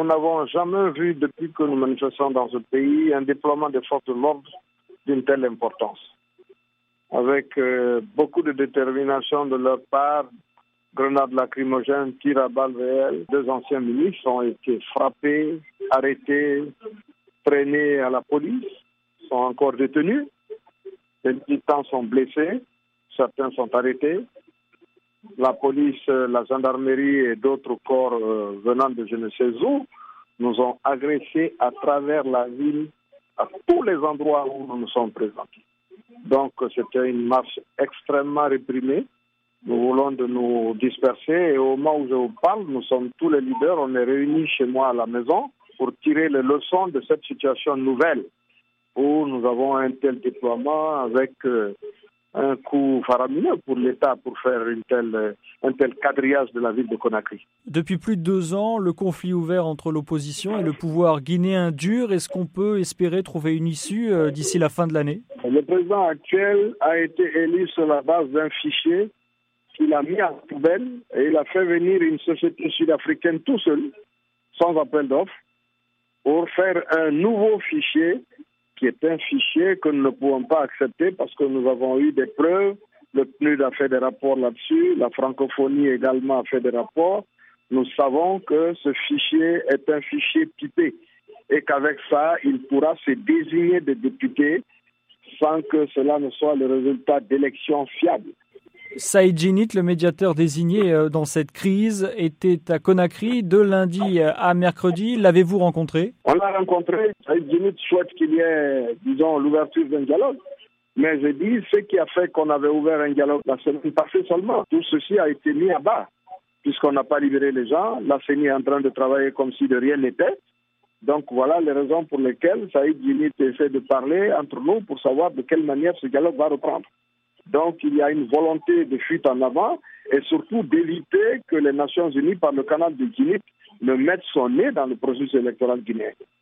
n'avons jamais vu, depuis que nous manifestons dans ce pays, un déploiement des forces de l'ordre d'une telle importance. Avec beaucoup de détermination de leur part, grenades lacrymogènes, tirs à balles réelles. 2 anciens ministres ont été frappés, arrêtés, traînés à la police, sont encore détenus. Les militants sont blessés, certains sont arrêtés. La police, la gendarmerie et d'autres corps venant de je ne sais où nous ont agressés à travers la ville, à tous les endroits où nous nous sommes présentés. Donc c'était une marche extrêmement réprimée. Nous voulons de nous disperser et au moment où je vous parle, nous sommes tous les leaders, on est réunis chez moi à la maison pour tirer les leçons de cette situation nouvelle où nous avons un tel déploiement avec un coût faramineux pour l'État pour faire un tel quadrillage de la ville de Conakry. Depuis plus de 2 ans, le conflit ouvert entre l'opposition et le pouvoir guinéen dure. Est-ce qu'on peut espérer trouver une issue d'ici la fin de l'année? Le président actuel a été élu sur la base d'un fichier qu'il a mis à la poubelle et il a fait venir une société sud-africaine tout seul, sans appel d'offres, pour faire un nouveau fichier qui est un fichier que nous ne pouvons pas accepter parce que nous avons eu des preuves. Le PNUD a fait des rapports là-dessus, la francophonie également a fait des rapports. Nous savons que ce fichier est un fichier pipé et qu'avec ça, il pourra se désigner des députés sans que cela ne soit le résultat d'élections fiables. Saïd Djinnit, le médiateur désigné dans cette crise, était à Conakry de lundi à mercredi. L'avez-vous rencontré? On l'a rencontré. Saïd Djinnit souhaite qu'il y ait, disons, l'ouverture d'un dialogue. Mais je dis, ce qui a fait qu'on avait ouvert un dialogue la semaine passée seulement, tout ceci a été mis à bas, puisqu'on n'a pas libéré les gens. La CENI est en train de travailler comme si de rien n'était. Donc voilà les raisons pour lesquelles Saïd Djinnit essaie de parler entre nous pour savoir de quelle manière ce dialogue va reprendre. Donc il y a une volonté de fuite en avant et surtout d'éviter que les Nations Unies, par le canal de Djinnit, ne mettent son nez dans le processus électoral guinéen.